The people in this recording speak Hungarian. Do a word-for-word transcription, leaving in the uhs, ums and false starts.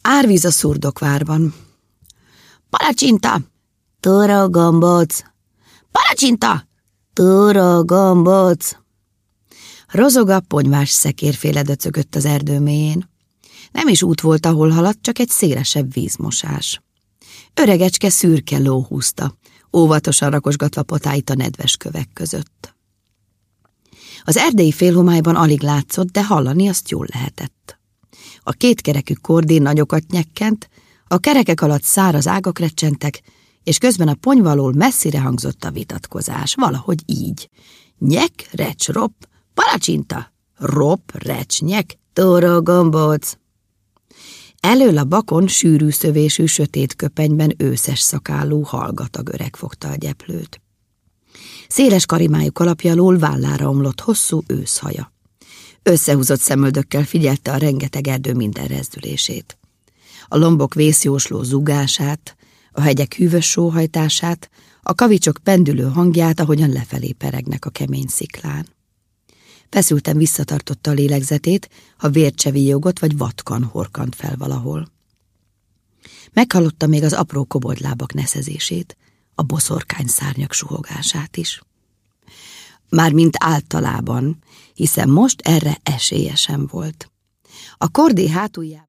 Árvíz a Szurdokvárban. Palacsinta! Tóra gombóc! Palacsinta! Tóra gombóc! Rozoga ponyvás szekérféle döcögött az erdő mélyén. Nem is út volt, ahol haladt, csak egy szélesebb vízmosás. Öregecske szürke ló húzta, óvatosan rakosgatva potáit a nedves kövek között. Az erdei félhomályban alig látszott, de hallani azt jól lehetett. A kétkerekű kordén nagyokat nyekkent, a kerekek alatt száraz ágak recsentek, és közben a ponyva alól messzire hangzott a vitatkozás, valahogy így. Nyek, recs, rop, palacsinta, rop, recs, nyek, tóra gombóc. Elől a bakon sűrű szövésű sötét köpenyben őszes szakállú hallgatag öreg fogta a gyeplőt. Széles karimájú kalapja alól vállára omlott hosszú őszhaja. Összehúzott szemöldökkel figyelte a rengeteg erdő minden rezdülését. A lombok vészjósló zúgását, a hegyek hűvös sóhajtását, a kavicsok pendülő hangját, ahogyan lefelé peregnek a kemény sziklán. Feszülten visszatartotta a lélegzetét, ha vércsevi jogot vagy vatkan horkant fel valahol. Meghallotta még az apró koboldlábak neszezését, a boszorkány szárnyak suhogását is. Mármint általában, hiszen most erre esélye sem volt. A kordé hátuljában